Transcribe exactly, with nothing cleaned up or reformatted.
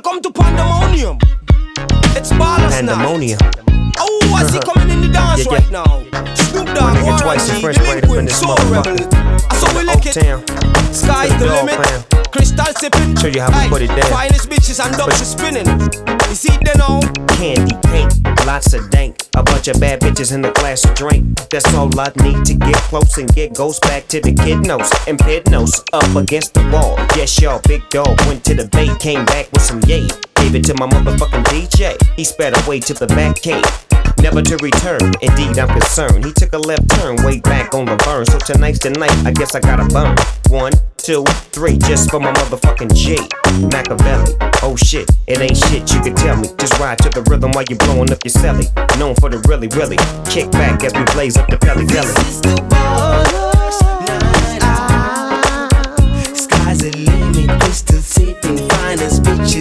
Welcome to Pandemonium. It's Ballers Pandemonium. Night. Oh, I see coming in the dance Yeah, yeah. right now. Snoop Dogg, nigga twice the Warren G, French braid up in Delinquent, this Soul motherfucker. Rebel. I saw we lick it. Oaktown. Sky's To the the dog limit. pound. Crystal sipping. Show you how we Aye, put it down. Finest bitches and ducks is spinning. You see they know. Candy paint, lots of dank. A bunch of bad bitches in a glass of drink. That's all I need to get close and get ghosts back to the kidnos and pidnos up against the wall. Yes, y'all, big dog went to the bay, came back with some yay. Gave it to my motherfucking D J. He sped away to the back cave, never to return. Indeed, I'm concerned. He took a left turn way back on the burn. So tonight's the night. I guess I gotta burn. One, two, three, just for my motherfucking G. Machiavelli. Oh shit, it ain't shit you can tell me. Just ride to the rhythm while you blowing up your celly. Known for the really, really kick back as we blaze up the belly belly. This is the Ballers Night. Sky's the limit, crystal sipping, finest bitches.